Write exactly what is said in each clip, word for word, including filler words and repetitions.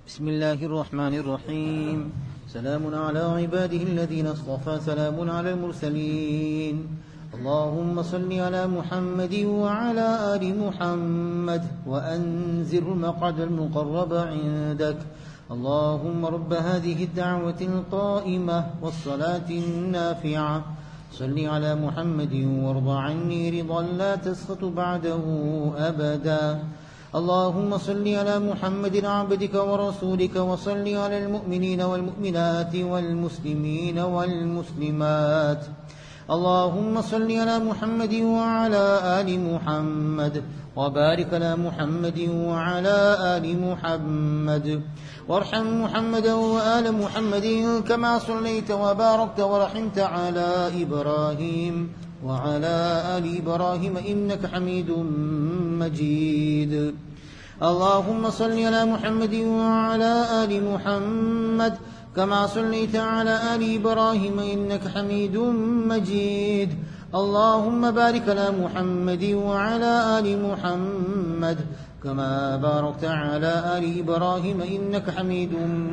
بسم الله الرحمن الرحيم. سلام على عباده الذين اصطفى، سلام على المرسلين. اللهم صل على محمد وعلى آل محمد وأنزل المقعد المقرب عندك. اللهم رب هذه الدعوة القائمة والصلاة النافعة، صل على محمد وارض عني رضا لا تسخط بعده أبدا. اللهم صل على محمد عبدك ورسولك، وصل على المؤمنين والمؤمنات والمسلمين والمسلمات. اللهم صل على محمد وعلى آل محمد، وبارك على محمد وعلى آل محمد، وارحم محمدا وآل محمد كما صليت وباركت ورحمت على إبراهيم وعلى آل إبراهيم إنك حميد مجيد. اللهم صل على محمد وعلى آل محمد كما صليت على آل إبراهيم إنك حميد مجيد. اللهم بارك على محمد وعلى آل محمد كما باركت على آل إبراهيم إنك حميد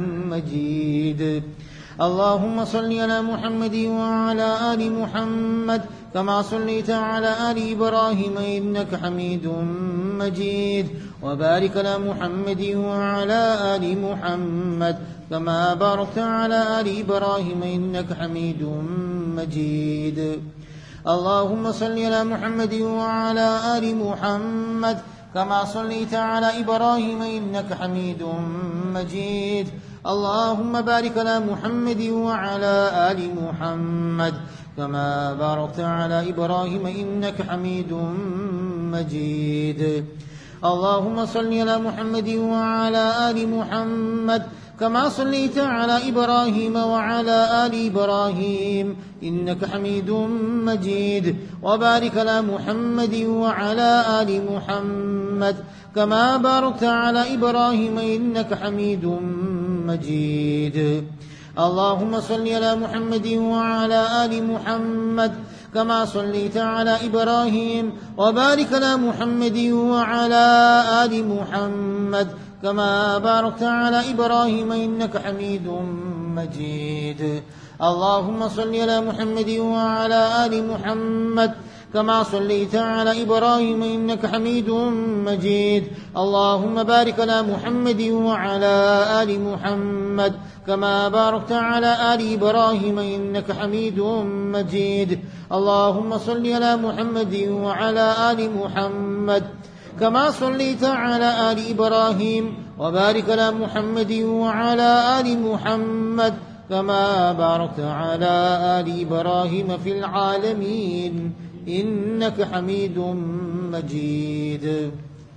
مجيد. اللهم صل على محمد وعلى آل محمد كما صليت على آل إبراهيم إنك حميد مجيد. وبارك على محمد وعلى آل محمد كما باركت على آل إبراهيم إنك حميد مجيد. اللهم صل على محمد وعلى آل محمد كما صليت على إبراهيم إنك حميد مجيد. اللهم بارك على محمد وعلى آل محمد كما باركت على إبراهيم إنك حميد مجيد. اللهم صل على محمد وعلى آل محمد كما صليت على إبراهيم وعلى آل إبراهيم إنك حميد مجيد. وبارك على محمد وعلى آل محمد كما باركت على إبراهيم إنك حميد مجيد. اللهم صل على محمد وعلى آل محمد كما صليت على إبراهيم، وبارك على محمد وعلى آل محمد كما باركت على إبراهيم إنك حميد مجيد. اللهم صل على محمد وعلى آل محمد كما صليت على إبراهيم إنك حميد مجيد. اللهم بارك على محمد وعلى آل محمد كما باركت على آل إبراهيم إنك حميد مجيد. اللهم صل على محمد وعلى آل محمد كما صليت على آل إبراهيم، وبارك على محمد وعلى آل محمد كما باركت على آل إبراهيم في العالمين إنك حميد مجيد.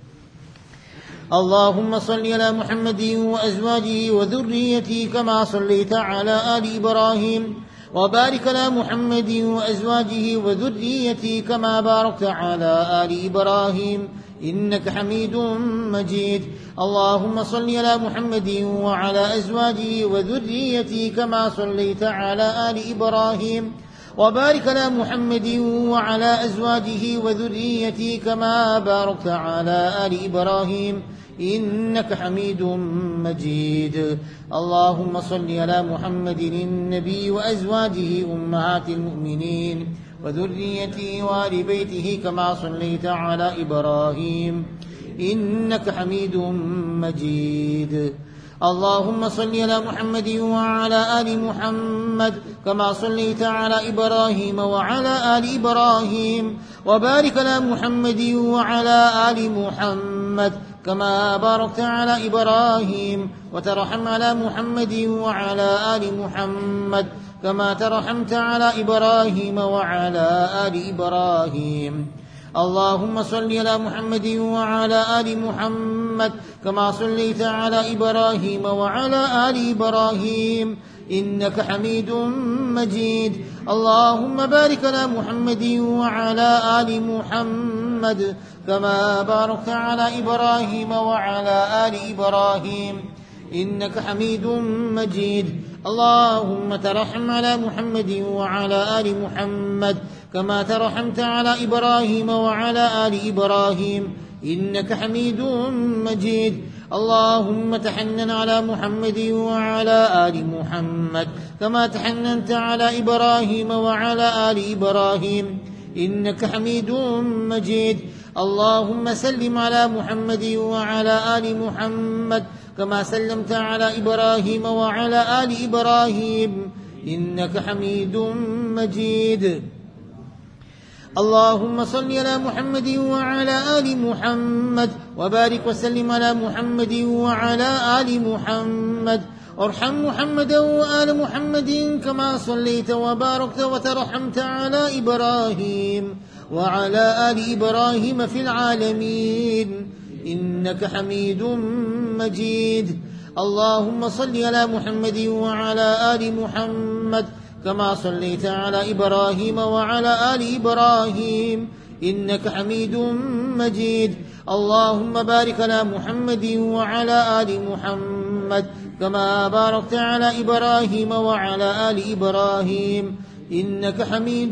اللهم صل على محمد وأزواجه وذريته كما صليت على آل إبراهيم، وبارك على محمد وأزواجه وذريته كما باركت على آل إبراهيم إنك حميد مجيد. اللهم صل على محمد وعلى أزواجه وذريته كما صليت على آل إبراهيم، وبارك على محمد وعلى أزواجه وذريته كما باركت على آل إبراهيم إنك حميد مجيد. اللهم صل على محمد النبي وأزواجه أمهات المؤمنين وذريته وآل بيته كما صليت على إبراهيم إنك حميد مجيد. اللهم صل على محمد وعلى آل محمد كما صليت على إبراهيم وعلى آل إبراهيم، وبارك على محمد وعلى آل محمد كما باركت على إبراهيم، وترحم على محمد وعلى آل محمد كما ترحمت على إبراهيم وعلى آل إبراهيم. اللهم صل على محمد وعلى آل محمد كما صليت على إبراهيم وعلى آل إبراهيم إنك حميد مجيد. اللهم بارك على محمد وعلى آل محمد كما باركت على إبراهيم وعلى آل إبراهيم إنك حميد مجيد. اللهم ترحم على محمد وعلى آل محمد كما ترحمت على إبراهيم وعلى آل إبراهيم إنك حميد مجيد. اللهم تحنن على محمد وعلى آل محمد كما تحننت على إبراهيم وعلى آل إبراهيم إنك حميد مجيد. اللهم سلم على محمد وعلى آل محمد كما سلمت على إبراهيم وعلى آل إبراهيم إنك حميد مجيد. اللهم صل على محمد وعلى آل محمد وبارك وسلم على محمد وعلى آل محمد وارحم محمدا وآل محمد كما صليت وباركت وترحمت على إبراهيم وعلى آل إبراهيم في العالمين إنك حميد مجيد. اللهم صل على محمد وعلى آل محمد كما صليت على إبراهيم وعلى آل إبراهيم إنك حميد مجيد. اللهم بارك على محمد وعلى آل محمد كما باركت على إبراهيم وعلى آل إبراهيم إنك حميد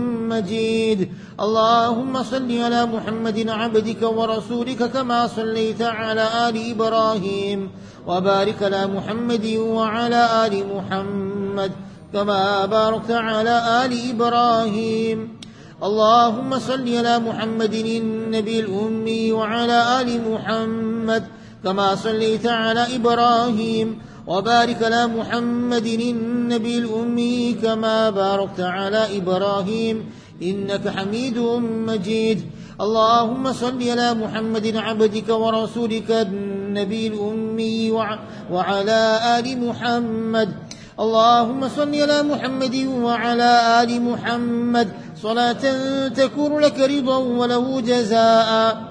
مجيد. اللهم صل على محمد عبدك ورسولك كما صليت على آل إبراهيم وبارك على محمد وعلى آل محمد كما باركت على آل إبراهيم. اللهم صل على محمد النبي الأمي وعلى آل محمد كما صليت على إبراهيم وبارك على محمد النبي الأمي كما باركت على إبراهيم إنك حميد مجيد. اللهم صل على محمد عبدك ورسولك النبي الأمي وعلى آل محمد. اللهم صل على محمد وعلى آل محمد صلاة تكون لك رضا وله جزاء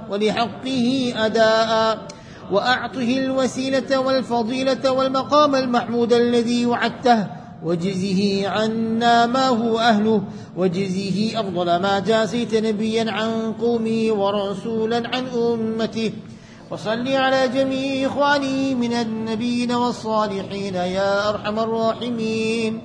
ولحقه أداء وأعطه الوسيلة والفضيلة والمقام المحمود الذي وعدته وجزه عنا ما هو أهله وجزه أفضل ما جازيت نبيا عن قومه ورسولا عن أمته. وصل على جميع إخواني من النبيين والصالحين يا أرحم الراحمين.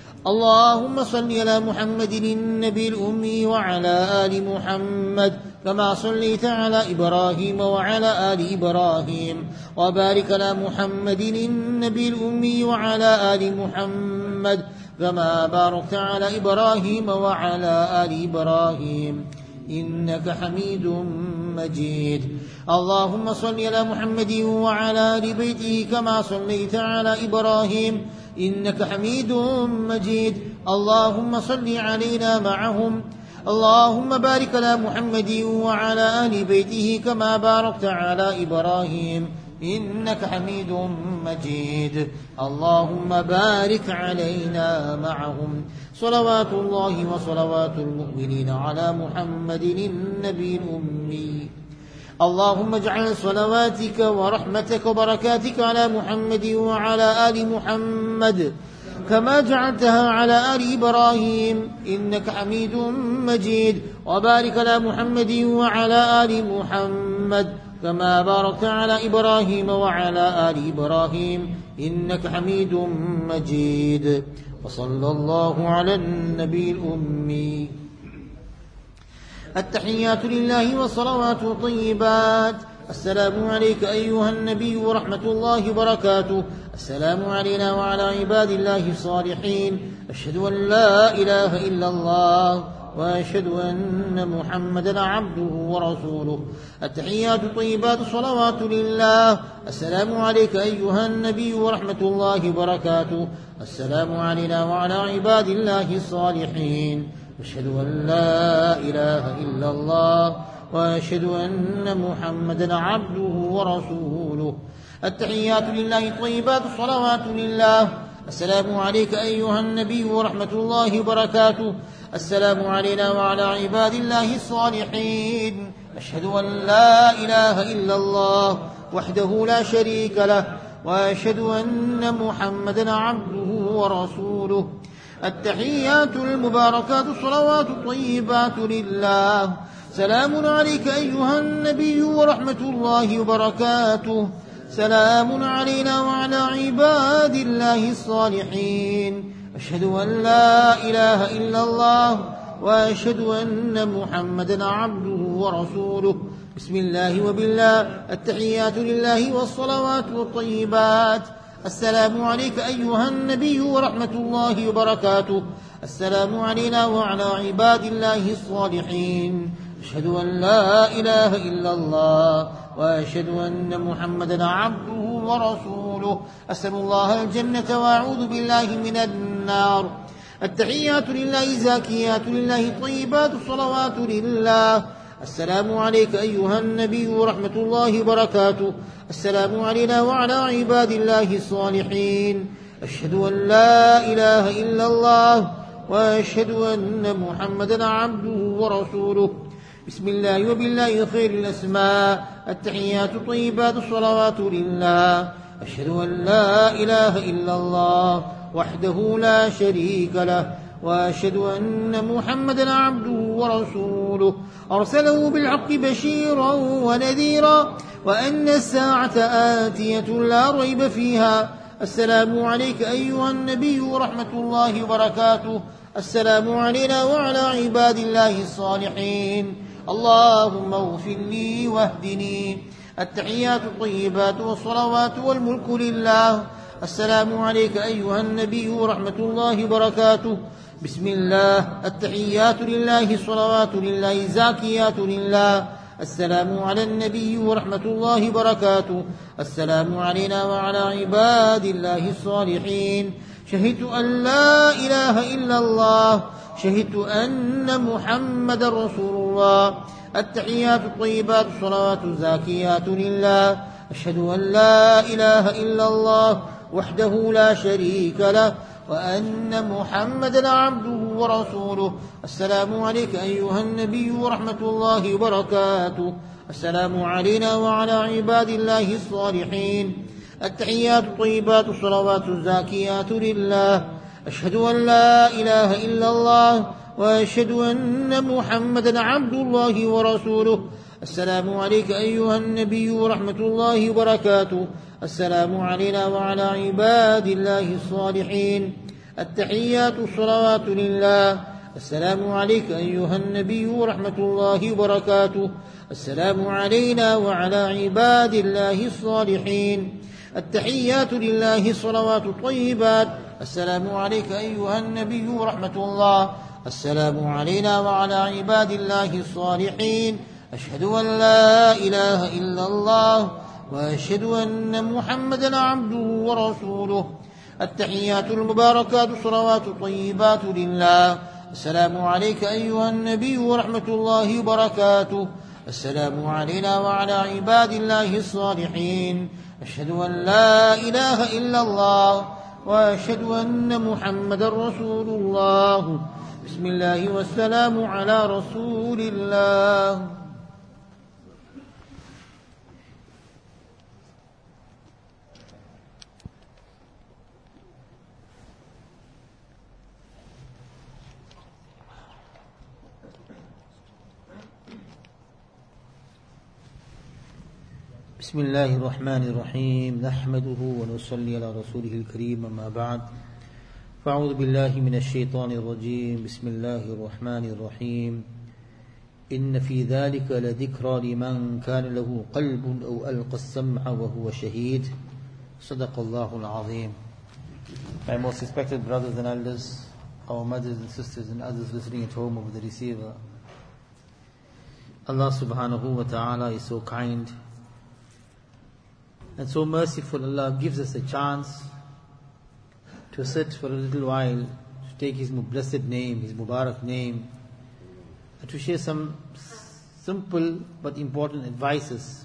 اللهم صل على محمد النبي الأمي وعلى آل محمد كما صليت على إبراهيم وعلى آل إبراهيم وبارك على محمد النبي الأمي وعلى آل محمد كما باركت على إبراهيم وعلى آل إبراهيم إنك حميد مجيد. اللهم صل على محمد وعلى آل بيته كما صليت على إبراهيم إنك حميد مجيد. اللهم صل علينا معهم. اللهم بارك على محمد وعلى آل بيته كما باركت على إبراهيم إنك حميد مجيد. اللهم بارك علينا معهم. صلوات الله وصلوات المؤمنين على محمد النبي الأمي. اللهم اجعل صلواتك ورحمتك وبركاتك على محمد وعلى آل محمد كما جعلتها على آل إبراهيم إنك حميد مجيد. وبارك على محمد وعلى آل محمد كما باركت على إبراهيم وعلى آل إبراهيم إنك حميد مجيد. وصلى الله على النبي الأمي. التحيات لله والصلوات الطيبات. السلام عليك أيها النبي ورحمة الله وبركاته. السلام علينا وعلى عباد الله الصالحين. أشهد أن لا إله إلا الله وأشهد أن محمدا عبده ورسوله. التحيات الطيبات الصلوات لله. السلام عليك أيها النبي ورحمة الله وبركاته. السلام علينا وعلى عباد الله الصالحين. أشهد أن لا إله إلا الله وأشهد أن محمدا عبده ورسوله. التحيات لله الطيبات الصلوات لله. السلام عليك أيها النبي ورحمة الله وبركاته. السلام علينا وعلى عباد الله الصالحين. أشهد أن لا إله إلا الله وحده لا شريك له وأشهد أن محمدا عبده ورسوله. التحيات المباركات الصلوات الطيبات لله. سلام عليك أيها النبي ورحمة الله وبركاته. سلام علينا وعلى عباد الله الصالحين. أشهد أن لا إله إلا الله وأشهد أن محمدا عبده ورسوله. بسم الله وبالله. التحيات لله والصلوات والطيبات. السلام عليك أيها النبي ورحمة الله وبركاته. السلام علينا وعلى عباد الله الصالحين. أشهد أن لا إله إلا الله وأشهد أن محمدا عبده ورسوله. أسأل الله الجنة وأعوذ بالله من النار. التحيات لله زاكيات لله طيبات الصلوات لله. السلام عليك أيها النبي ورحمة الله وبركاته. السلام علينا وعلى عباد الله الصالحين. أشهد أن لا إله إلا الله وأشهد أن محمدا عبده ورسوله. بسم الله وبالله خير الأسماء. التحيات طيبات الصلوات لله. أشهد أن لا إله إلا الله وحده لا شريك له وأشهد أن محمدا عبده ورسوله. أرسله بالحق بشيرا ونذيرا وأن الساعة آتية لا ريب فيها. السلام عليك أيها النبي ورحمة الله وبركاته. السلام علينا وعلى عباد الله الصالحين. اللهم اغفر لي واهدني. التحيات الطيبات والصلوات والملك لله. السلام عليك أيها النبي ورحمة الله وبركاته. بسم الله. التحيات لله الصلوات لله زاكيات لله. السلام على النبي ورحمة الله وبركاته. السلام علينا وعلى عباد الله الصالحين. شهدت أن لا إله إلا الله. شهدت أن محمد رسول الله. التحيات الطيبات الصلوات الزاكيات لله. أشهد أن لا إله إلا الله وحده لا شريك له وأن محمدا عبده ورسوله. السلام عليك أيها النبي ورحمة الله وبركاته. السلام علينا وعلى عباد الله الصالحين. التحيات الطيبات الصلوات الزاكيات لله. أشهد أن لا إله إلا الله وأشهد أن محمدا عبد الله ورسوله. السلام عليك أيها النبي ورحمة الله وبركاته. السلام علينا وعلى عباد الله الصالحين. التحيات الصلوات لله. السلام عليك أيها النبي ورحمة الله وبركاته. السلام علينا وعلى عباد الله الصالحين. التحيات لله الصلوات الطيبات. السلام عليك أيها النبي ورحمة الله. السلام علينا وعلى عباد الله الصالحين. أشهد أن لا إله إلا الله وأشهد أن محمدا عبده ورسوله. التحيات المباركات الصلوات الطيبات لله. السلام عليك أيها النبي ورحمة الله وبركاته. السلام علينا وعلى عباد الله الصالحين. أشهد أن لا إله إلا الله وأشهد أن محمدا رسول الله. بسم الله والسلام على رسول الله. بسم الله الرحمن الرحيم. نحمده ونصلي على رسوله الكريم. أما بعد فأعوذ بالله من الشيطان الرجيم. بسم الله الرحمن الرحيم. إن في ذلك لذكرى لمن كان له قلب أو ألقى السمع وهو شهيد. صدق الله العظيم. My most respected brothers and elders, our mothers and sisters and others listening at home over the receiver, Allah subhanahu wa ta'ala is so kind and so merciful. Allah gives us a chance to sit for a little while, to take His blessed name, His Mubarak name, and to share some simple but important advices.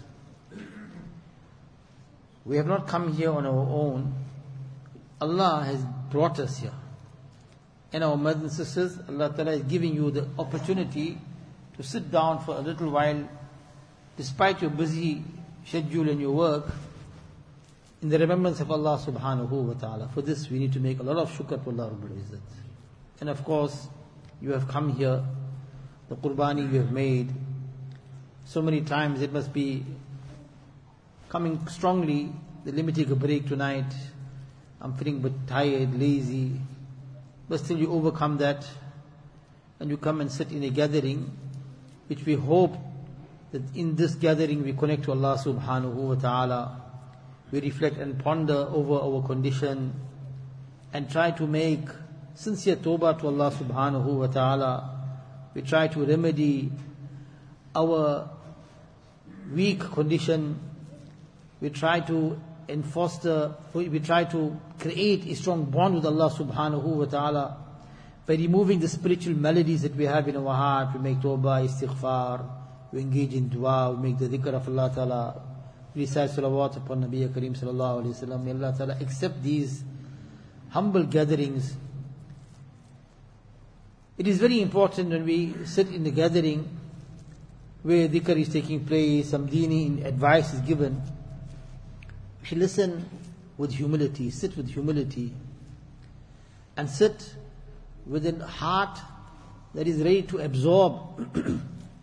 We have not come here on our own. Allah has brought us here. And our mothers and sisters, Allah Ta'ala is giving you the opportunity to sit down for a little while, despite your busy schedule and your work, in the remembrance of Allah subhanahu wa ta'ala. For this we need to make a lot of shukr to Allah Rabbul Izzat. And of course, you have come here, the qurbani you have made, so many times it must be coming strongly. Let me take a break tonight, I'm feeling a bit tired, lazy, but still you overcome that and you come and sit in a gathering which we hope that in this gathering we connect to Allah subhanahu wa ta'ala. We reflect and ponder over our condition and try to make sincere tawbah to Allah subhanahu wa ta'ala. We try to remedy our weak condition. We try to enfoster, we try to create a strong bond with Allah subhanahu wa ta'ala by removing the spiritual maladies that we have in our heart. We make tawbah, istighfar, we engage in dua, we make the dhikr of Allah ta'ala, we recite salawat upon Nabi Kareem sallallahu alayhi wa sallam. May Allah ta'ala accept these humble gatherings. It is very important when we sit in the gathering where dhikr is taking place, some deeni advice is given, we should listen with humility, sit with humility, and sit with a heart that is ready to absorb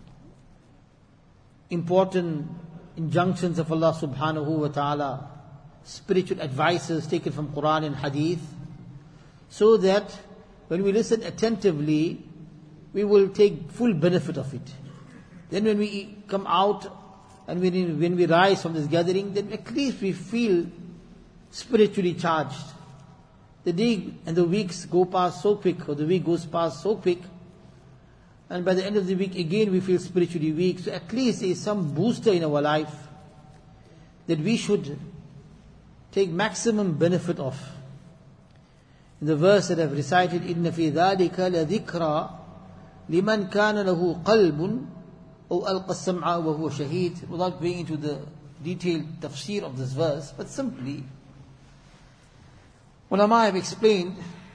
important injunctions of Allah subhanahu wa ta'ala, spiritual advices taken from Quran and Hadith, so that when we listen attentively, we will take full benefit of it. Then when we come out and when, when we rise from this gathering, then at least we feel spiritually charged. The day and the weeks go past so quick, or the week goes past so quick, and by the end of the week again we feel spiritually weak. So at least there is some booster in our life that we should take maximum benefit of. In the verse that I've recited, إِنَّ فِي ذَلِكَ لَذِكْرَى لِمَنْ كَانَ لَهُ قَلْبٌ أَوْ أَلْقَى السَّمْعَ وَهُوَ شَهِيدٌ. Without going into the detailed tafsir of this verse, but simply, ulama have explained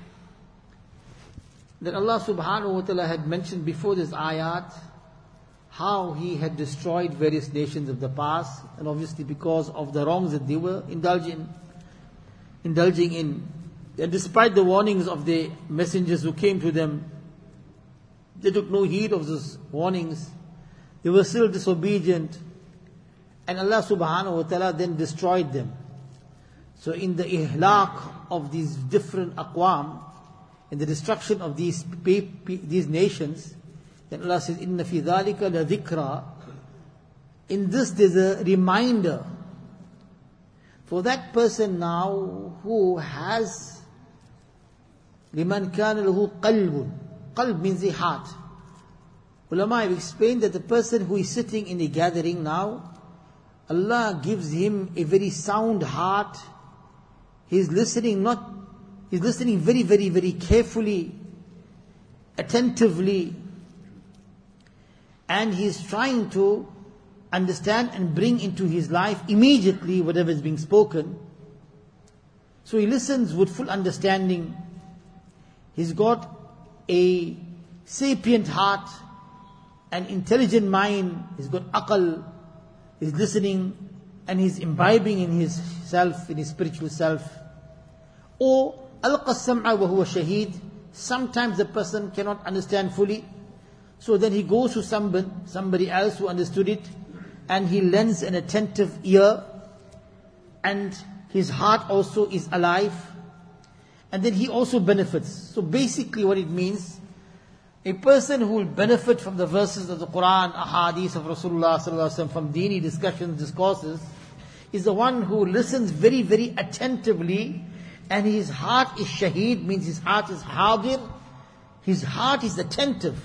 that Allah subhanahu wa ta'ala had mentioned before this ayat how He had destroyed various nations of the past, and obviously because of the wrongs that they were indulging, indulging in. And despite the warnings of the messengers who came to them, they took no heed of those warnings. They were still disobedient. And Allah subhanahu wa ta'ala then destroyed them. So in the ihlaq of these different aqwam, in the destruction of these these nations, then Allah says, إِنَّ فِي ذَلِكَ لَذِكْرَى. In this there's a reminder for that person now who has لِمَنْ كَانَ لَهُ قَلْبٌ. Qalb means the heart. Ulama have explained that the person who is sitting in the gathering now, Allah gives him a very sound heart. He's listening not, he's listening very, very, very carefully, attentively, and he's trying to understand and bring into his life immediately whatever is being spoken. So he listens with full understanding. He's got a sapient heart, an intelligent mind. He's got aql. He's listening and he's imbibing in his self, in his spiritual self. Or alqa sam'a wa huwa shaheed. Sometimes the person cannot understand fully, so then he goes to somebody, somebody else who understood it, and he lends an attentive ear, and his heart also is alive, and then he also benefits. So basically what it means, a person who will benefit from the verses of the Quran, ahadith of Rasulullah sallallahu alaihi wasallam, from deeni discussions, discourses, is the one who listens very, very attentively, and his heart is shaheed, means his heart is hadir, his heart is attentive.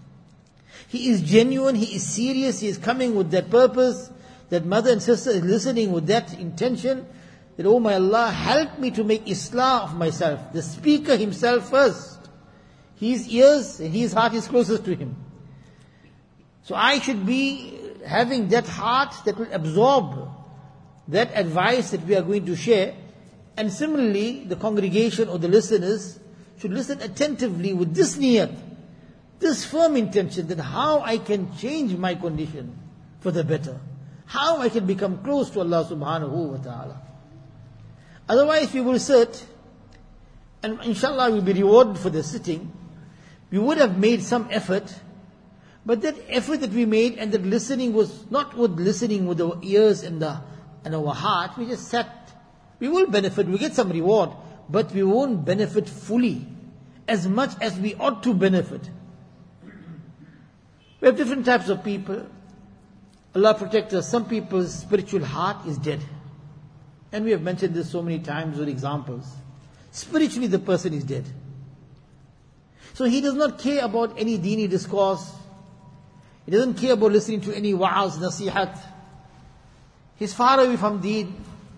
He is genuine, he is serious, he is coming with that purpose. That mother and sister is listening with that intention, that, oh my Allah, help me to make islah of myself. The speaker himself first. His ears and his heart is closest to him. So I should be having that heart that will absorb that advice that we are going to share. And similarly, the congregation or the listeners should listen attentively with this niyat, this firm intention, that how I can change my condition for the better. How I can become close to Allah subhanahu wa ta'ala. Otherwise we will sit, and inshallah we'll be rewarded for the sitting. We would have made some effort, but that effort that we made and that listening was not with listening with our ears and the and our heart. We just sat. We will benefit, we get some reward, but we won't benefit fully, as much as we ought to benefit. We have different types of people. Allah protect us. Some people's spiritual heart is dead. And we have mentioned this so many times with examples. Spiritually the person is dead. So he does not care about any deeni discourse. He doesn't care about listening to any wa'az, nasihat. He's far away from deen.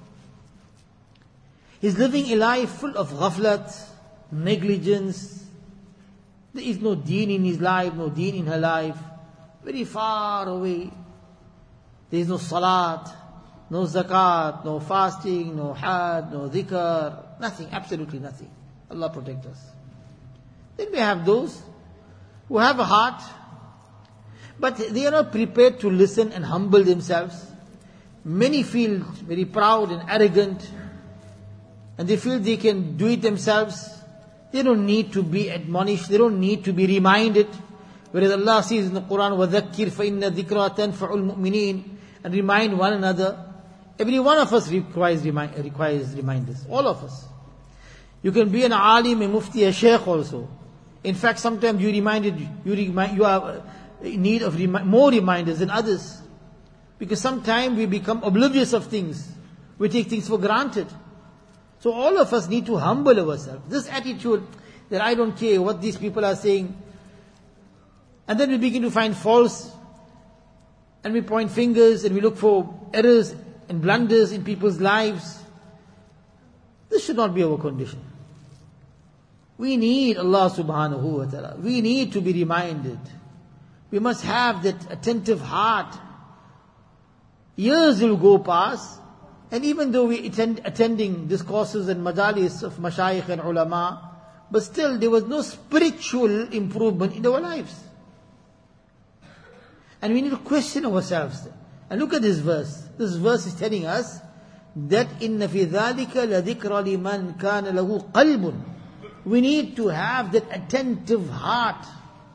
He's living a life full of ghaflat, negligence. There is no deen in his life, no deen in her life. Very far away. There is no salat, no zakat, no fasting, no hajj, no dhikr. Nothing, absolutely nothing. Allah protect us. Then we have those who have a heart, but they are not prepared to listen and humble themselves. Many feel very proud and arrogant, and they feel they can do it themselves. They don't need to be admonished, they don't need to be reminded. Whereas Allah says in the Quran, وَذَكِّرْ فَإِنَّ الذِّكْرَى تَنْفَعُ الْمُؤْمِنِينَ, and remind one another. Every one of us requires, remind, requires reminders, all of us. You can be an alim, a mufti, a sheikh also. In fact, sometimes you reminded, you remind, you are in need of remi- more reminders than others. Because sometimes we become oblivious of things. We take things for granted. So all of us need to humble ourselves. This attitude that I don't care what these people are saying. And then we begin to find faults. And we point fingers and we look for errors and blunders in people's lives. This should not be our condition. We need Allah subhanahu wa ta'ala. We need to be reminded. We must have that attentive heart. Years will go past, and even though we attend attending discourses and majalis of mashayikh and ulama, but still there was no spiritual improvement in our lives. And we need to question ourselves. And look at this verse. This verse is telling us that inna fi dhalika la dhikra liman kana lahu qalbun. We need to have that attentive heart.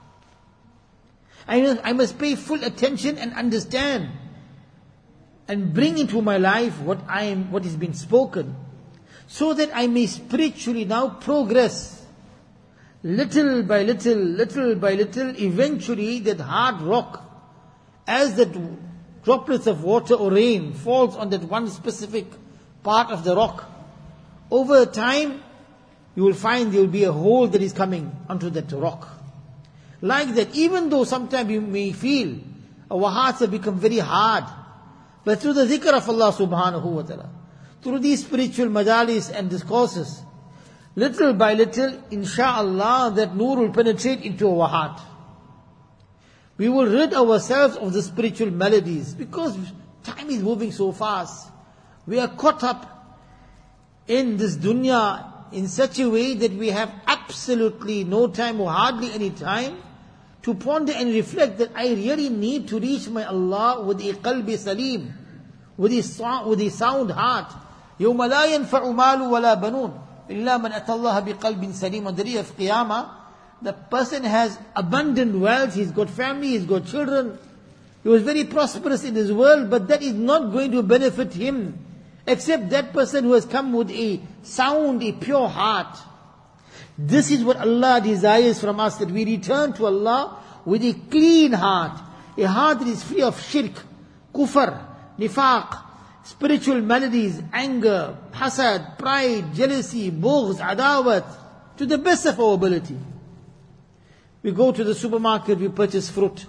I must, I must pay full attention and understand and bring into my life what I am, what is being spoken, so that I may spiritually now progress. Little by little, little by little, eventually that hard rock, as that droplets of water or rain falls on that one specific part of the rock, over time, you will find there will be a hole that is coming onto that rock. Like that, even though sometimes you may feel our hearts have become very hard, but through the dhikr of Allah subhanahu wa ta'ala, through these spiritual majalis and discourses, little by little, insha'Allah, that nur will penetrate into our heart. We will rid ourselves of the spiritual maladies, because time is moving so fast. We are caught up in this dunya in such a way that we have absolutely no time or hardly any time to ponder and reflect that I really need to reach my Allah with a qalbi salim, with a, with a sound heart. يَوْمَ لَا يَنْفَعُ مَالُ وَلَا بَنُونَ إِلَّا مَنْ أَتَى اللَّهَ بِقَلْبٍ سَلِيمٍ. On the day of Qiyamah, the person has abundant wealth, he's got family, he's got children, he was very prosperous in this world, but that is not going to benefit him, except that person who has come with a sound, a pure heart. This is what Allah desires from us, that we return to Allah with a clean heart, a heart that is free of shirk, kufr, nifaq, spiritual maladies, anger, hasad, pride, jealousy, bughz, adawat, to the best of our ability. We go to the supermarket, we purchase fruit,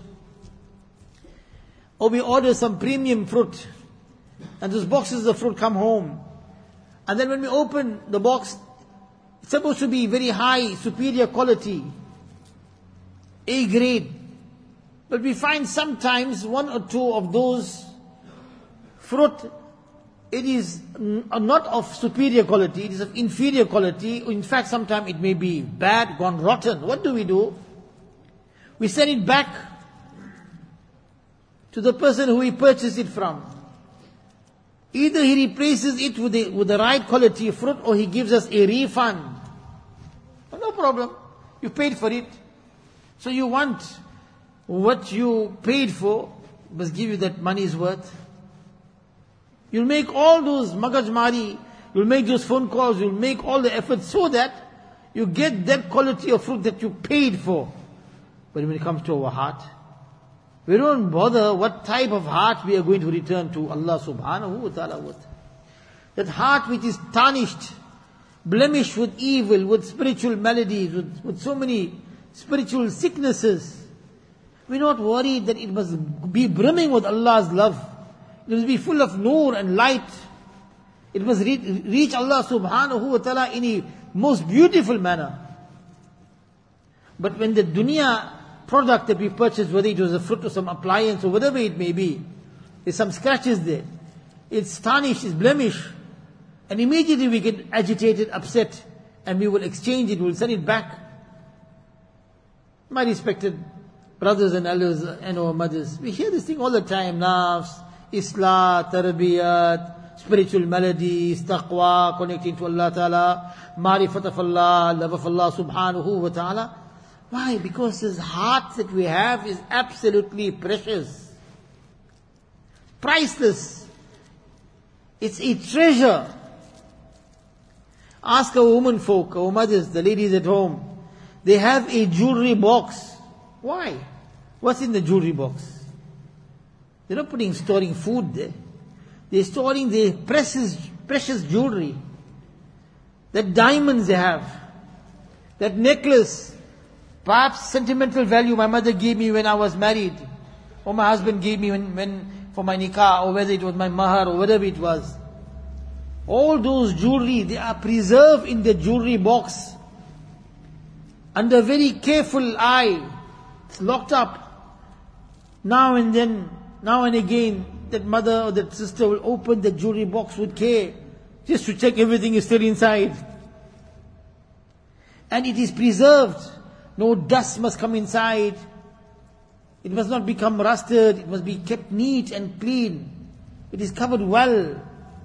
or we order some premium fruit, and those boxes of fruit come home. And then when we open the box, it's supposed to be very high, superior quality, A grade. But we find sometimes one or two of those fruit, it is not of superior quality, it is of inferior quality. In fact, sometimes it may be bad, gone rotten. What do we do? We send it back to the person who we purchased it from. Either he replaces it with the, with the right quality of fruit, or he gives us a refund. Well, no problem. You paid for it. So you want what you paid for, must give you that money's worth. You'll make all those magajmari, you'll make those phone calls, you'll make all the efforts so that you get that quality of fruit that you paid for. But when it comes to our heart, We don't bother what type of heart we are going to return to Allah subhanahu wa ta'ala with. That heart which is tarnished, blemished with evil, with spiritual maladies, with, with so many spiritual sicknesses. We're not worried that it must be brimming with Allah's love. It must be full of nur and light. It must re- reach Allah subhanahu wa ta'ala in a most beautiful manner. But when the dunya product that we purchased, whether it was a fruit or some appliance or whatever it may be, there's some scratches there, it's tarnished, it's blemished, and immediately we get agitated, upset, and we will exchange it, we'll send it back. My respected brothers and elders and our mothers, we hear this thing all the time: nafs, islah, tarbiyat, spiritual melodies, taqwa, connecting to Allah Ta'ala, marifat of Allah, love of Allah subhanahu wa ta'ala. Why? Because this heart that we have is absolutely precious, priceless. It's a treasure. Ask our women folk, our mothers, the ladies at home. They have a jewelry box. Why? What's in the jewelry box? They're not putting, storing food there. They're storing their precious, precious jewelry. That diamonds they have. That necklace. Perhaps sentimental value my mother gave me when I was married. Or my husband gave me when, when for my nikah, or whether it was my mahar or whatever it was. All those jewelry, they are preserved in the jewelry box. Under very careful eye. It's locked up. Now and then, now and again, that mother or that sister will open the jewelry box with care, just to check everything is still inside. And it is preserved. No dust must come inside. It must not become rusted. It must be kept neat and clean. It is covered well.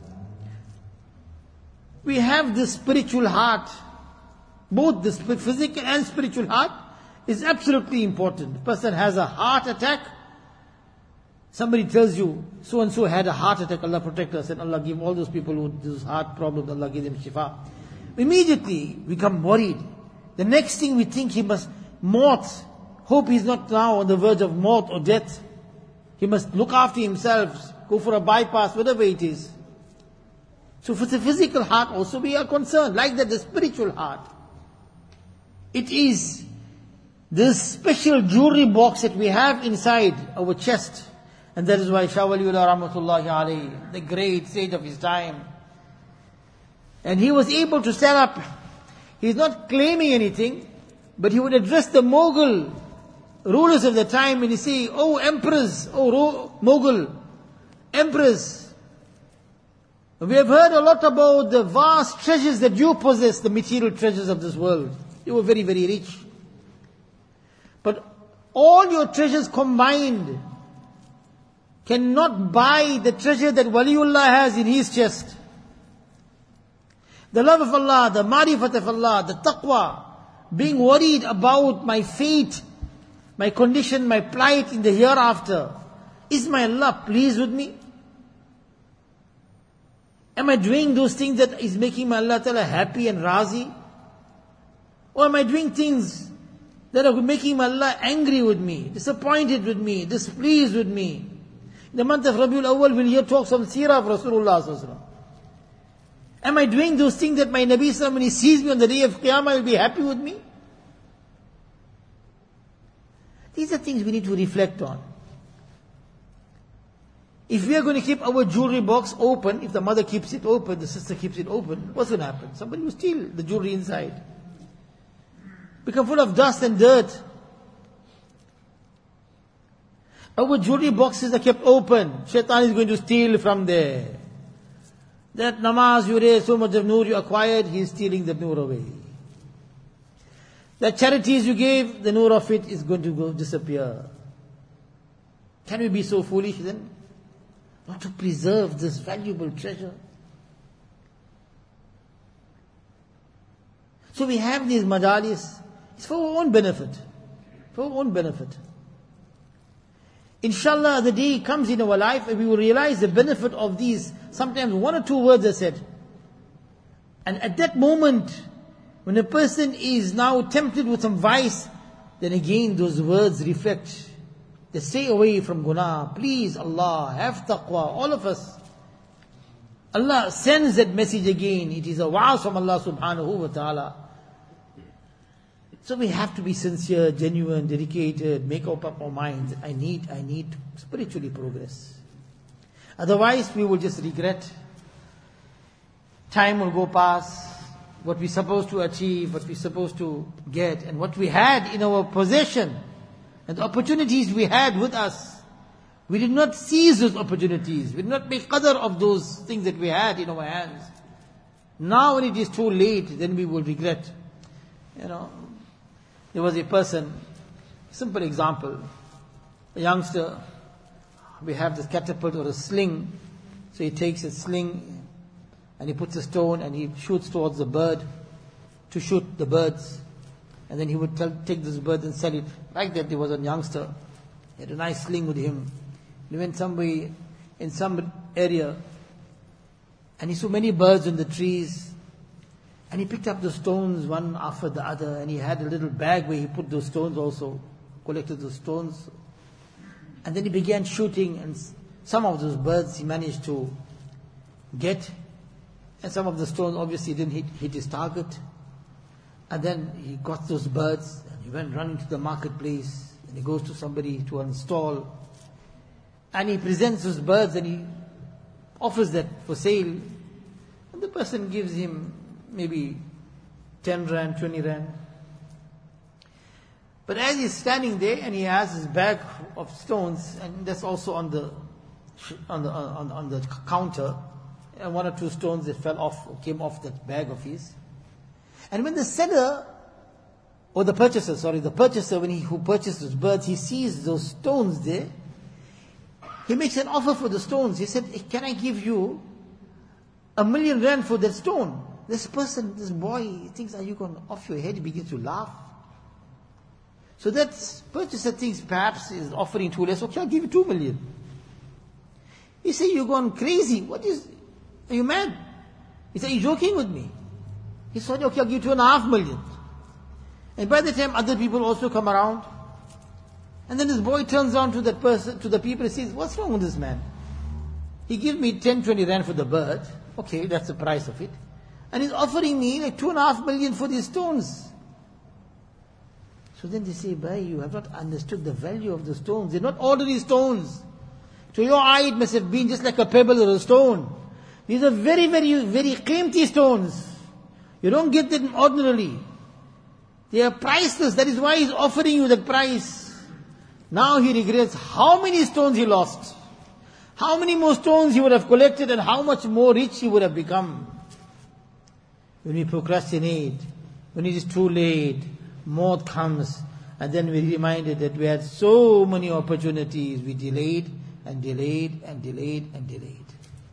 We have this spiritual heart. Both the physical and spiritual heart is absolutely important. The person has a heart attack. Somebody tells you, so and so had a heart attack, Allah protect us, and Allah give all those people who those heart problems, Allah give them shifa. Immediately we become worried. The next thing we think he must, maut, hope he's not now on the verge of maut or death. He must look after himself, go for a bypass, whatever it is. So for the physical heart also we are concerned, like that the spiritual heart. It is this special jewelry box that we have inside our chest. And that is why Shah Waliullah Rahmatullahi Alayhi, the great sage of his time, and he was able to stand up. He's not claiming anything, but he would address the Mughal rulers of the time and he say, "Oh emperors, oh Ro- Mughal emperors, we have heard a lot about the vast treasures that you possess, the material treasures of this world. You were very, very rich. But all your treasures combined cannot buy the treasure that Waliullah has in his chest. The love of Allah, the marifat of Allah, the taqwa, being worried about my fate, my condition, my plight in the hereafter. Is my Allah pleased with me? Am I doing those things that is making my Allah Ta'ala happy and razi? Or am I doing things that are making my Allah angry with me, disappointed with me, displeased with me? In the month of Rabiul Awwal, we'll hear talks on Seerah of Rasulullah Sallallahu Alaihi Wasallam. Am I doing those things that my Nabi Sallallahu, when he sees me on the day of Qiyamah, will be happy with me? These are things we need to reflect on. If we are going to keep our jewelry box open, if the mother keeps it open, the sister keeps it open, what's going to happen? Somebody will steal the jewelry inside. Become full of dust and dirt. Our jewelry boxes are kept open. Shaitan is going to steal from there. That namaz you raise, so much of nur you acquired, he is stealing the nur away. The charities you gave, the nur of it is going to go disappear. Can we be so foolish then? Not to preserve this valuable treasure. So we have these majalis. It's for our own benefit. For our own benefit. Inshallah, the day comes in our life and we will realize the benefit of these. Sometimes one or two words are said. And at that moment, when a person is now tempted with some vice, then again those words reflect They stay away from guna. Please, Allah, have taqwa, all of us. Allah sends that message again. It is a wa'az from Allah subhanahu wa ta'ala. So we have to be sincere, genuine, dedicated, make up our minds. I need, I need to spiritually progress. Otherwise, we will just regret. Time will go past. What we're supposed to achieve, what we're supposed to get, and what we had in our possession, and the opportunities we had with us. We did not seize those opportunities. We did not make qadr of those things that we had in our hands. Now when it is too late, then we will regret. You know, there was a person, simple example, a youngster, we have this catapult or a sling, so he takes a sling and he puts a stone and he shoots towards the bird to shoot the birds. And then he would tell, take this bird and sell it. Like that, there was a youngster, he had a nice sling with him. He went somewhere in some area and he saw many birds in the trees. And he picked up the stones one after the other, and he had a little bag where he put those stones also, collected those stones. And then he began shooting, and some of those birds he managed to get, and some of the stones obviously didn't hit, hit his target. And then he got those birds, and he went running to the marketplace, and he goes to somebody to install, and he presents those birds, and he offers that for sale, and the person gives him maybe ten rand, twenty rand. But as he's standing there and he has his bag of stones, and that's also on the on the on, on the counter, and one or two stones that fell off or came off that bag of his. And when the seller or the purchaser, sorry, the purchaser, when he who purchased those birds, he sees those stones there, he makes an offer for the stones. He said, "Can I give you a million rand for that stone?" This person, this boy, he thinks, are you going off your head? He begins to laugh. So that purchaser thinks perhaps is offering too less. Okay, I'll give you two million. He said, you're gone crazy. What is, are you mad? He said, are you joking with me? He said, okay, I'll give you two and a half million. And by the time other people also come around, and then this boy turns around to that person, to the people and says, what's wrong with this man? He gives me ten, twenty rand for the bird. Okay, that's the price of it. And he's offering me like two and a half million for these stones. So then they say, "Bhai, you have not understood the value of the stones. They're not ordinary stones. To your eye it must have been just like a pebble or a stone. These are very, very, very qimti stones. You don't get them ordinarily. They are priceless. That is why he's offering you that price." Now he regrets how many stones he lost. How many more stones he would have collected, and how much more rich he would have become. When we procrastinate, when it is too late, maut comes, and then we're reminded that we had so many opportunities. We delayed and delayed and delayed and delayed.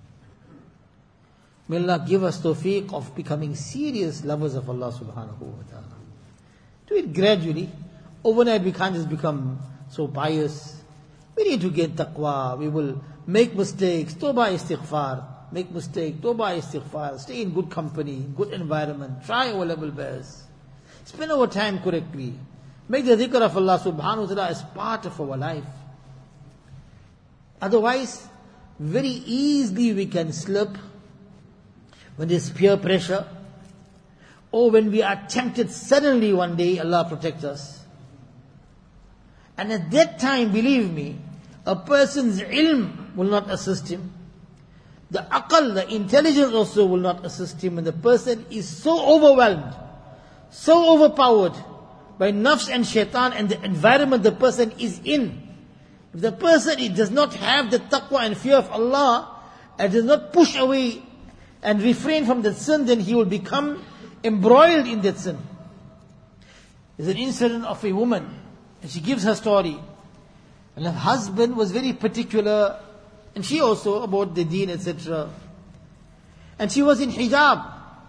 May Allah give us tawfiq of becoming serious lovers of Allah subhanahu wa ta'ala. Do it gradually. Overnight we can't just become so pious. We need to get taqwa. We will make mistakes. Tawbah istighfar. Make mistake, tawbah istighfar, stay in good company, good environment, try our level best. Spend our time correctly. Make the dhikr of Allah subhanahu wa ta'ala as part of our life. Otherwise, very easily we can slip when there's peer pressure, or when we are tempted suddenly one day. Allah protect us. And at that time, believe me, a person's ilm will not assist him. The aql, the intelligence also will not assist him, and the person is so overwhelmed, so overpowered by nafs and shaitan and the environment the person is in. If the person it does not have the taqwa and fear of Allah, and does not push away and refrain from that sin, then he will become embroiled in that sin. There's an incident of a woman, and she gives her story. And her husband was very particular, and she also, about the deen, et cetera. And she was in hijab.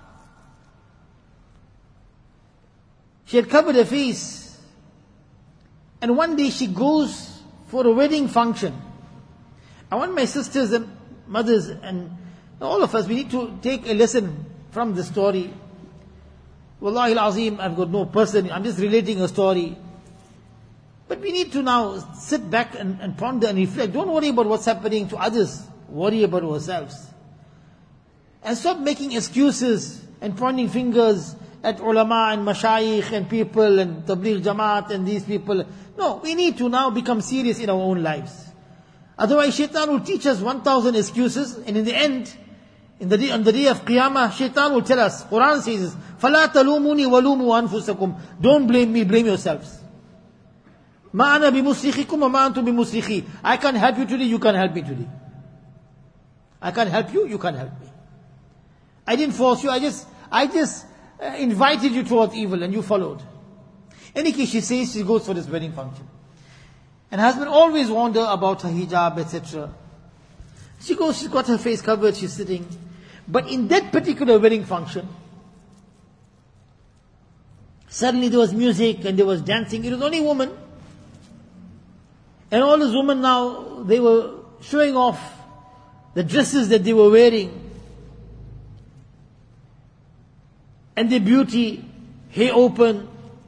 She had covered her face. And one day she goes for a wedding function. I want my sisters and mothers and all of us, we need to take a lesson from the story. Wallahi al-azim, I've got no person, I'm just relating a story. But we need to now sit back and, and ponder and reflect. Don't worry about what's happening to others. Worry about ourselves. And stop making excuses and pointing fingers at ulama and mashayikh and people and tabligh jamaat and these people. No, we need to now become serious in our own lives. Otherwise, shaitan will teach us one thousand excuses, and in the end, in the day, on the day of Qiyamah, shaitan will tell us, Quran says, فَلَا تَلُومُونِي وَلُومُوا أَنفُسَكُمْ. Don't blame me, blame yourselves. مَا أَنَا بِمُسْرِخِكُمْ وَمَا أَنْتُمْ بِمُسْرِخِي. I can't help you today, you can't help me today. I can't help you, you can't help me. I didn't force you, I just, I just uh, invited you towards evil and you followed. In any case, she says she goes for this wedding function. And husband always wonder about her hijab, et cetera. She goes, she's got her face covered, she's sitting. But in that particular wedding function, suddenly there was music and there was dancing. It was only women. And all those women now, they were showing off the dresses that they were wearing. And their beauty, hair open.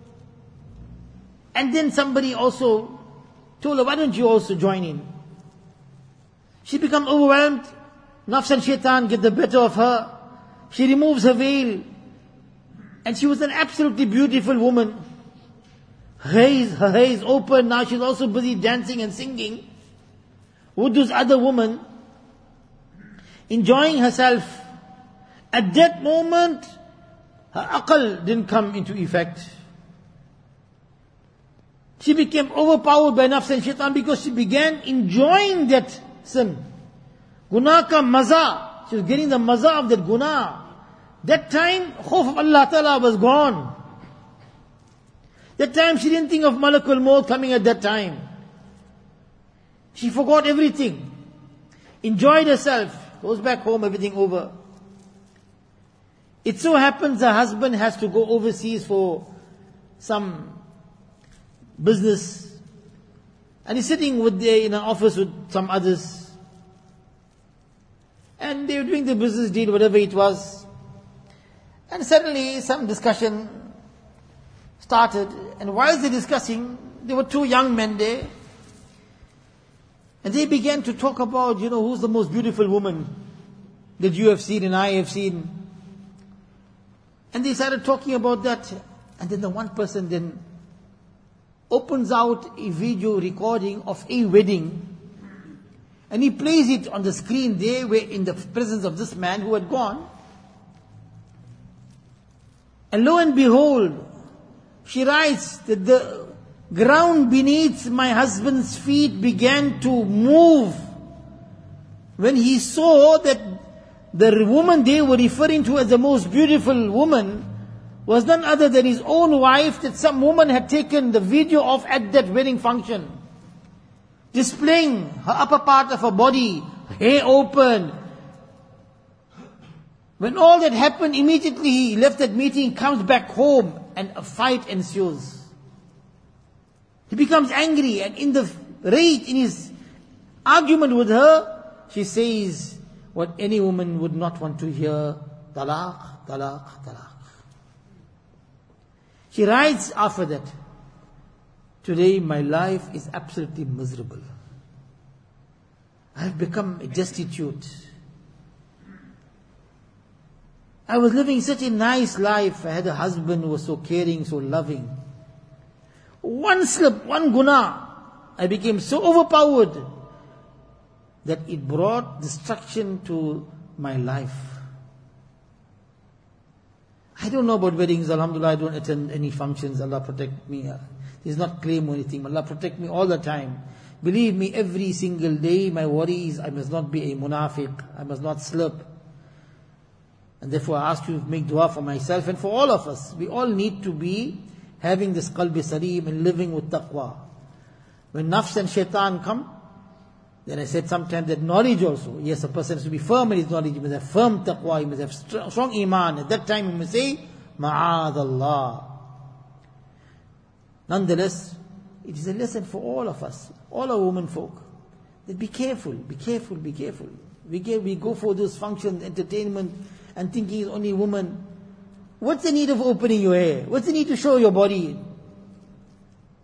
And then somebody also told her, why don't you also join in? She becomes overwhelmed. Nafs and shaitan get the better of her. She removes her veil. And she was an absolutely beautiful woman. Her hair is, her hair is open. Now she's also busy dancing and singing with those other women, enjoying herself. At that moment, her aql didn't come into effect. She became overpowered by nafs and shaitan because she began enjoying that sin. Guna ka maza. She was getting the maza of that guna. That time, khawf of Allah Ta'ala was gone. That time she didn't think of Malakul Maut coming at that time. She forgot everything. Enjoyed herself. Goes back home, everything over. It so happens her husband has to go overseas for some business. And he's sitting with the, in an office with some others. And they were doing the business deal, whatever it was. And suddenly some discussion started. And while they're discussing, there were two young men there. And they began to talk about, you know, who's the most beautiful woman that you have seen and I have seen. And they started talking about that. And then the one person then opens out a video recording of a wedding. And he plays it on the screen there, where in the presence of this man who had gone. And lo and behold, she writes that the ground beneath my husband's feet began to move when he saw that the woman they were referring to as the most beautiful woman was none other than his own wife that some woman had taken the video of at that wedding function, displaying her upper part of her body, hair open. When all that happened, immediately he left that meeting, comes back home, and a fight ensues. He becomes angry, and in the rage, in his argument with her, she says what any woman would not want to hear: talaq, talaq, talaq. She writes after that, today my life is absolutely miserable. I have become destitute. I was living such a nice life. I had a husband who was so caring, so loving. One slip, one guna, I became so overpowered that it brought destruction to my life. I don't know about weddings, alhamdulillah, I don't attend any functions, Allah protect me. This is not claim or anything, Allah protect me all the time. Believe me, every single day my worry is I must not be a munafiq, I must not slip. And therefore I ask you to make dua for myself and for all of us. We all need to be having this qalbi salim and living with taqwa. When nafs and shaitan come, then I said sometimes that knowledge also. Yes, a person has to be firm in his knowledge. He must have firm taqwa. He must have strong, strong iman. At that time he must say, Ma'adallah. Nonetheless, it is a lesson for all of us, all our women folk. That be careful, be careful, be careful. We, get, we go for those functions, entertainment, and thinking it's only women. What's the need of opening your hair? What's the need to show your body?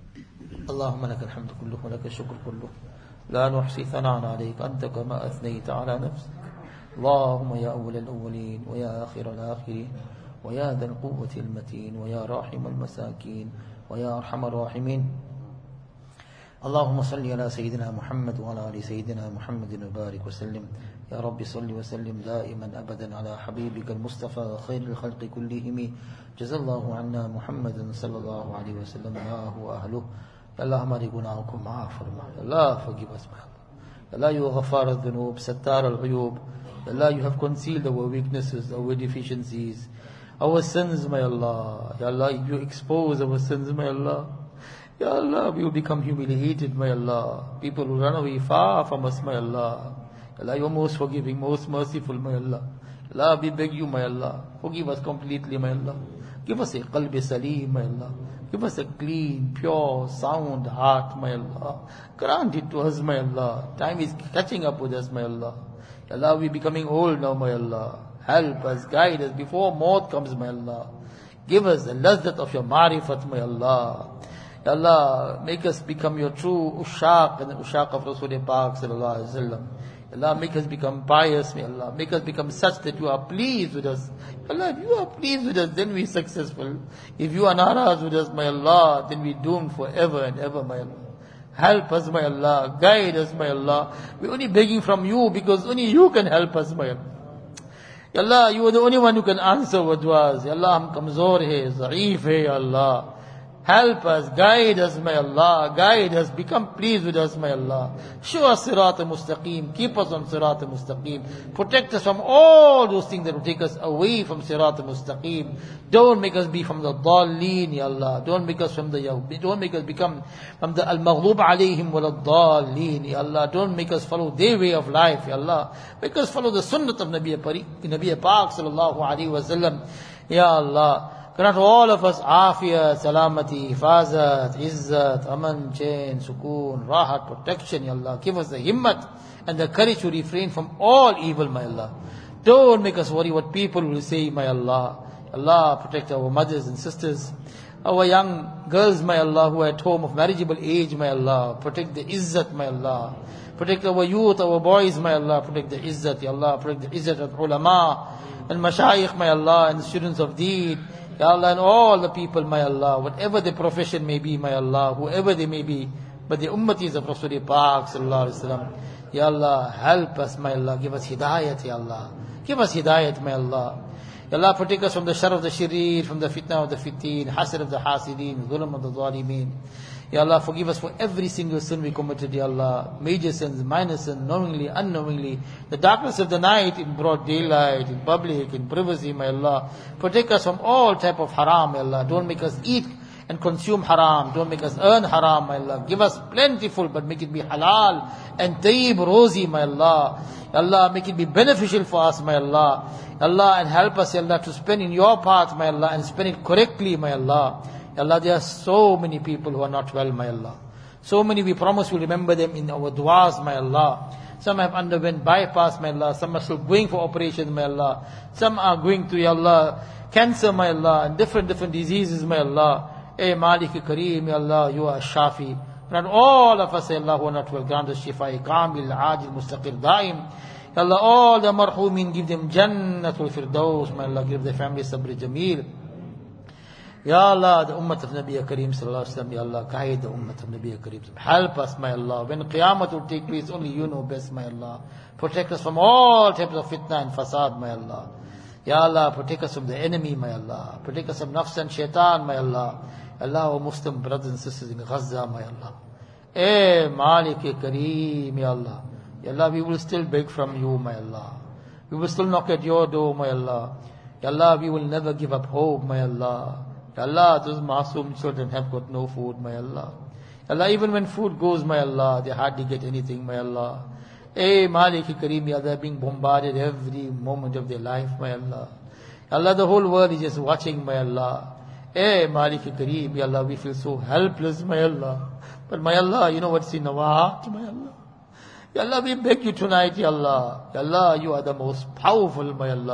اللهم لك الحمد كله ولك الشكر كله لا نحصي ثناء عليك أنت كما أثنيت على نفسك اللهم يا أول الأولين ويا آخر الآخرين ويا ذا القوة المتين ويا راحم المساكين ويا أرحم الراحمين اللهم صل على سيدنا محمد وعلى آل سيدنا محمد وبارك وسلم يا رب صل وسلم دائما أبدا على حبيبك المصطفى خير الخلق كلهم جزا الله عنا محمد صلى الله عليه وسلم ما هو أهله Ya Allah, हमारे गुनाहों को माफ फरमा. Ya Allah, forgive us, my Allah. Ya Allah, you are Ghaffar al-Dhunub, Sattar al-Uyub. Ya Allah, you have concealed our weaknesses, our deficiencies, our sins, my Allah. Ya Allah, you expose our sins, my Allah. Ya Allah, we will become humiliated, my Allah. People will run away far from us, my Allah. Ya Allah, you are most forgiving, most merciful, my Allah. Ya Allah, we beg you, my Allah. Forgive us completely, my Allah. Give us a qalb salim, my Allah. Give us a clean, pure, sound heart, my Allah. Grant it to us, my Allah. Time is catching up with us, my Allah. Ya Allah, we are becoming old now, my Allah. Help us, guide us before maut comes, my Allah. Give us the lazzat of your marifat, my Allah. Ya Allah, make us become your true ushaq and the ushaq of Rasul Pak sallallahu alaihi wasallam. Allah, make us become pious, may Allah. Make us become such that you are pleased with us. Allah, if you are pleased with us, then we are successful. If you are naraz with us, my Allah, then we doomed forever and ever, my Allah. Help us, my Allah. Guide us, my Allah. We are only begging from you because only you can help us, my Allah. Ya Allah, you are the only one who can answer our du'as. Ya Allah, hum kamzor hai, za'eef hai, Ya Allah. Help us, guide us, my Allah, guide us, become pleased with us, my Allah. Show us Sirat al-Mustaqim, keep us on Sirat al-Mustaqim. Protect us from all those things that will take us away from Sirat al-Mustaqim. Don't make us be from the Dhalleen, Ya Allah. Don't make us from the Yahudi. Don't make us become from the Al-Maghdub alayhim wal Dhalleen, Ya Allah. Don't make us follow their way of life, Ya Allah. Make us follow the Sunnat of Nabi Pak sallallahu alayhi wa sallam, Ya Allah. Grant all of us afiyat, salamati, hifazat, izzat, aman, chain, sukoon, rahat, protection, Ya Allah. Give us the himmat and the courage to refrain from all evil, my Allah. Don't make us worry what people will say, my Allah. Allah, protect our mothers and sisters, our young girls, my Allah, who are at home of marriageable age, my Allah. Protect the izzat, my Allah. Protect our youth, our boys, my Allah. Protect the izzat, Ya Allah. Protect the izzat of ulama and mashayikh, my Allah, and the students of deed. Ya Allah, and all the people, my Allah, whatever their profession may be, my Allah, whoever they may be, but the ummatis of Rasul Pak sallallahu alaihi wasallam. Ya Allah, help us, my Allah, give us hidayat, Ya Allah. Give us hidayat, my Allah. Ya Allah, protect us from the shar of the sharir, from the fitna of the fitin, hasad of the hasidin, zulm of the zalimeen. Ya Allah, forgive us for every single sin we committed, Ya Allah. Major sins, minor sins, knowingly, unknowingly. The darkness of the night in broad daylight, in public, in privacy, my Allah. Protect us from all type of haram, Ya Allah. Don't make us eat and consume haram. Don't make us earn haram, my Allah. Give us plentiful, but make it be halal and tayyib, rosy, my Allah. Ya Allah, make it be beneficial for us, my Allah. Ya Allah, and help us, Ya Allah, to spend in your path, my Allah, and spend it correctly, my Allah. Ya Allah, there are so many people who are not well, my Allah. So many, we promise we'll remember them in our du'as, my Allah. Some have underwent bypass, my Allah. Some are still going for operations, my Allah. Some are going to, Ya Allah, cancer, my Allah, and different, different diseases, my Allah. Eh, Malik Kareem, Ya Allah, you are Shafi. Grant all of us, Ya Allah, who are not well, grant us Shifa, Kamil, Ajil, Mustaqir, Daim. Ya Allah, all the marhumin, give them Jannatul Firdaus, my Allah, give their family Sabri Jameel. Ya Allah, the ummah of Nabi Kareem sallallahu alaihi wasallam, Ya Allah, guide the ummah of Nabi Kareem. Help us, my Allah. When Qiyamah will take place, only you know best, my Allah. Protect us from all types of fitna and fasad, my Allah. Ya Allah, protect us from the enemy, my Allah. Protect us from nafs and shaitan, my Allah. Allah, our Muslim brothers and sisters in Gaza, my Allah. Eh, Malik Kareem, Ya Allah. Ya Allah, we will still beg from you, my Allah. We will still knock at your door, my Allah. Ya Allah, we will never give up hope, my Allah. Ya Allah, those masoom children have got no food, my Allah. Ya Allah, even when food goes, my Allah, they hardly get anything, my Allah. Eh, Malik Kareem, Ya Allah, they're being bombarded every moment of their life, my Allah. Ya Allah, the whole world is just watching, my Allah. Eh, Malik Kareem, Ya Allah, we feel so helpless, my Allah. But my Allah, you know what's in our heart, my Allah. Ya Allah, we beg you tonight, Ya Allah. Ya Allah, you are the most powerful, my Allah.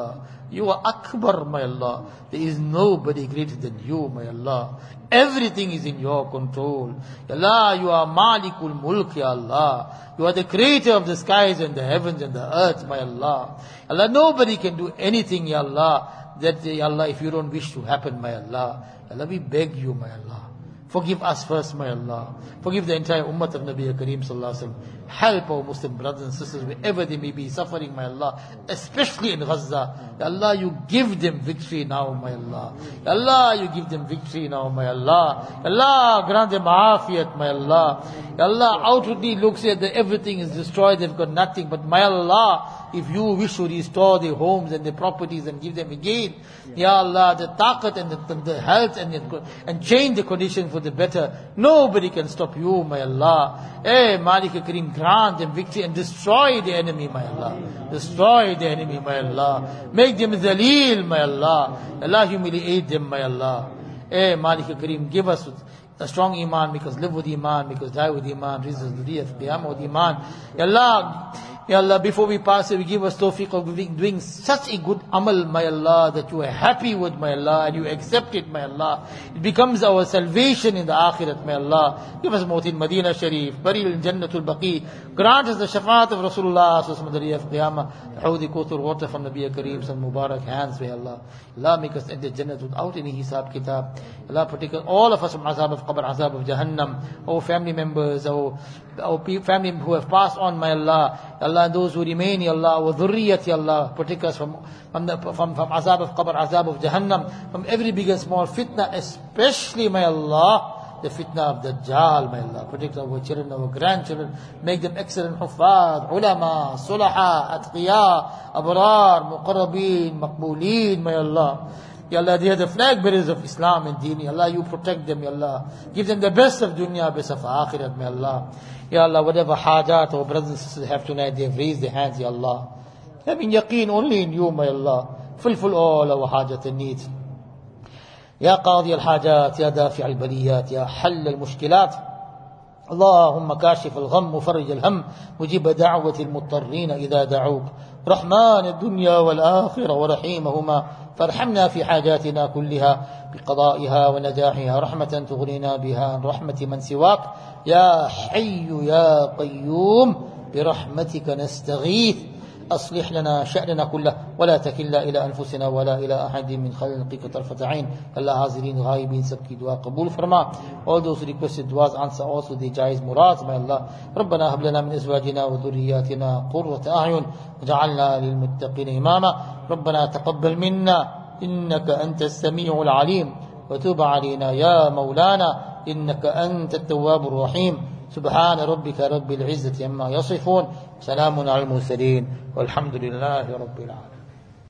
You are Akbar, my Allah. There is nobody greater than you, my Allah. Everything is in your control. Ya Allah, you are Malikul Mulk, Ya Allah. You are the creator of the skies and the heavens and the earth, my Allah. Allah, nobody can do anything, Ya Allah, that, Ya Allah, if you don't wish to happen, my Allah. Ya Allah, we beg you, my Allah. Forgive us first, my Allah. Forgive the entire ummah of Nabi Kareem Sallallahu Alaihi Wasallam. Help our Muslim brothers and sisters wherever they may be suffering, my Allah. Especially in Gaza. Ya Allah, you give them victory now, my Allah. Ya Allah, you give them victory now, my Allah. Ya Allah, grant them afiyat, my Allah. Ya Allah, outwardly looks at that everything is destroyed, they've got nothing. But my Allah, if you wish to restore their homes and their properties and give them again, Ya Allah, the taqat and the, the health and, the, and change the condition for the better. Nobody can stop you, my Allah. Hey, Malik Kareem, grant them victory and destroy the enemy, my Allah. Destroy the enemy, my Allah. Make them dhaleel, my Allah. Allah, humiliate them, my Allah. Hey, Malik Kareem, give us a strong iman, because live with iman, because die with iman, rizq the day of Qiyamah with iman. Ya Allah, Ya Allah, before we pass it, we give us tawfiq of doing such a good amal, my Allah, that you are happy with, my Allah, and you accept it, my Allah. It becomes our salvation in the akhirat, my Allah. Give us maut in Medina Sharif, burial in Jannatul Baqi. Grant us the shafaat of Rasulullah, sallallahu the day of Qiyamah, the Hawdi Kothur water from Nabi Kareem, some Mubarak hands, my Allah. Allah, make us enter Jannat without any hisab kitab. Allah, protect all of us from azab of qabr, azab of Jahannam, our family members, our, our family who have passed on, my Allah. Allah, and those who remain, Ya Allah, our dhurriyat, Ya Allah, protect us from, from, the, from, from azab of qabr, azab of Jahannam, from every big and small fitna, especially, my Allah, the fitna of Dajjal, my Allah. Protect our children, our grandchildren, make them excellent huffaz, ulama, sulaha, atqiya, abrar, muqarrabeen, maqbooleen, my Allah. Ya Allah, they are the flag bearers of Islam and Deen. Ya Allah, you protect them, Ya Allah. Give them the best of dunya, best of akhirat, my Allah. Ya Allah, whatever hajat our brothers and sisters have tonight, they have raised their hands, Ya Allah. Having yaqeen only in you, my Allah. Fulfill all our hajat and needs. يا قاضي الحاجات يا دافع البليات يا حل المشكلات اللهم كاشف الغم وفرج الهم مجيب دعوة المضطرين إذا دعوك رحمن الدنيا والآخرة ورحيمهما فارحمنا في حاجاتنا كلها بقضائها ونجاحها رحمة تغنينا بها عن رحمة من سواك يا حي يا قيوم برحمتك نستغيث أصلح لنا شأننا كله ولا تكلنا إلى أنفسنا ولا إلى أحد من خلقك طرفة عين Allah حاضرين غائبين सबकी दुआ कबूल फरमा. All those requested duas answer also the jaiz murads, my Allah. ربنا هب لنا من أزواجنا وذرياتنا قرة أعين وجعلنا للمتقين إماما. ربنا تقبل منا إنك أنت السميع العليم وتب علينا يا مولانا إنك أنت التواب الرحيم. سبحان ربك رب العزة عما يصفون سلام على المرسلين والحمد لله رب العالمين.